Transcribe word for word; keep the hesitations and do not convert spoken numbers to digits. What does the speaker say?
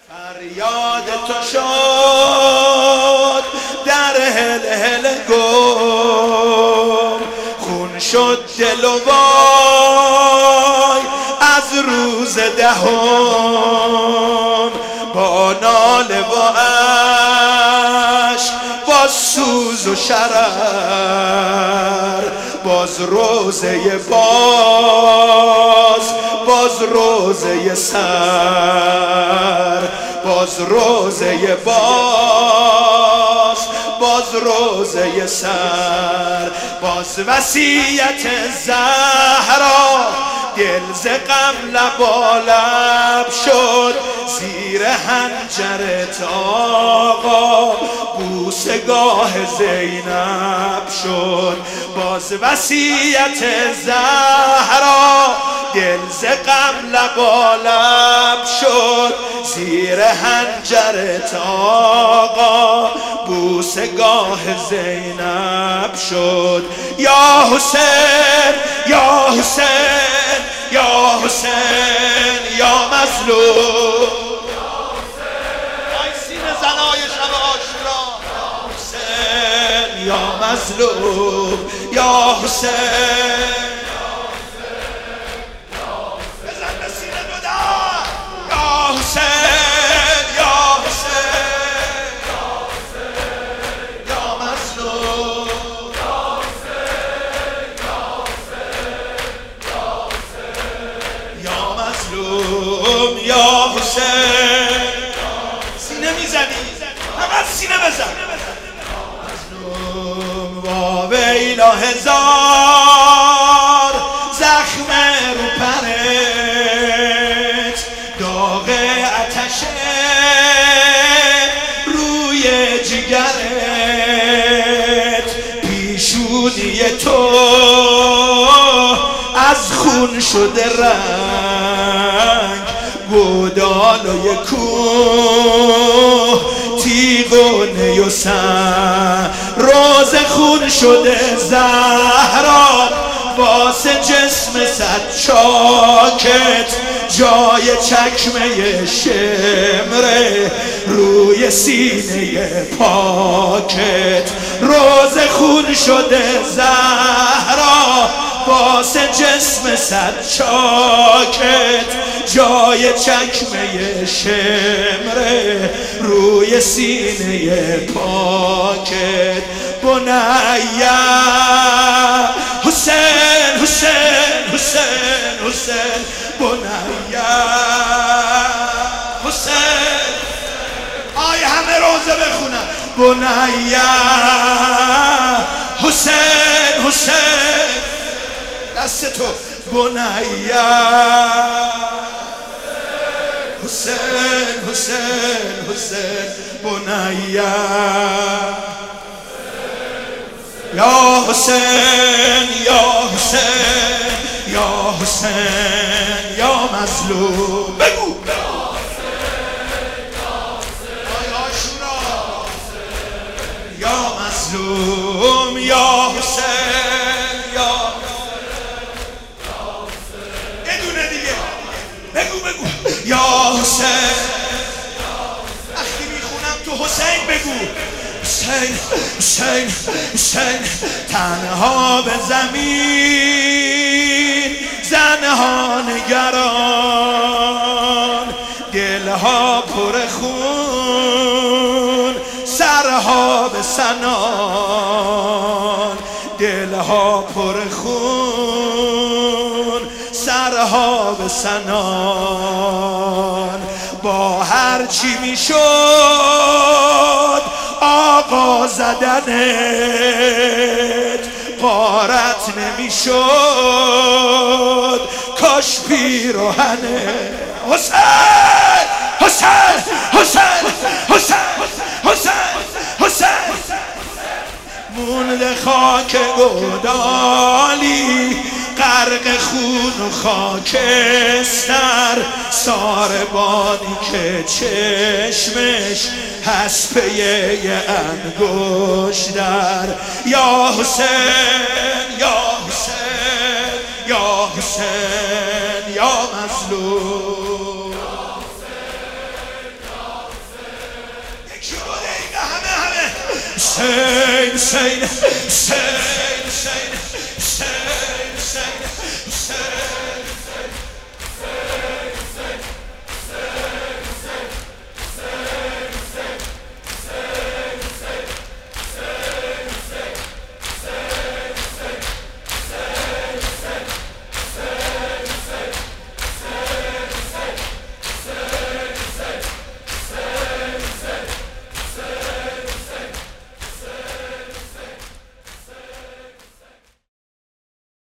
فریاد تو شد در هل هل گم، خون شد دل و وای از روز دهم، با ناله و عشق با سوز و شرر، باز روزه باز باز روزه سر، باز روزه باز باز روزه سر، باز وصیت زهرا دل ز غم لبالب شد، زیر حنجرت آقا بوسگاه زینب شد، باز وصیت زهرا دل ز غم لبالب شد، زیر حنجرت آقا بوسگاه زینب شد. یا حسین یا حسین یا حسین یا مظلوم، ای سینه زنای شب عاشورا، یا حسین یا مظلوم، یا حسین بزن به سینه دودار، یا حسین یا حسین یا مظلوم، یا حسین سینه میزنی فقط سینه بزن. مظلوم با ویلا هزار زخم رو پرت، داغ آتش روی جگرت، پیشونی تو از خون شده رنگ، گودالای کوه تیغ و نی و سن، روز خون شده زهرا واسه جسم صد چاکت، جای چکمه شمره روی سینه پاکت، روز خون شده زهرا واسه جسم صد چاکت، جای چکمه شمره روی سینه پاکت. بنیا حسین حسین حسین حسین بنیا حسین، آی همه روزه بخونن بنیا حسین حسین، دست تو بنیا حسین حسین حسین بنیا، یا حسین یا حسین یا حسین یا مظلوم، بگو یا مظلوم، یا حسین یا یه دونه دیگه بگو بگو یا حسین، وقتی میخونم تو حسین بگو حسین حسین حسین، تنها به زمین زنها نگران، دلها پر خون سرها به سنان، دلها پر خون سرها به سنان، با هر چی میشد آقا زدنت غارت نمیشد، کاش پیراهنه حسین حسین حسین حسین حسین حسین، مونده خاک گودالی غرق خون و خاکستر، ساربانی که چشمش هست پیه یه انگشتر، یا حسین یا حسین یا حسین یا مظلوم، حسین حسین حسین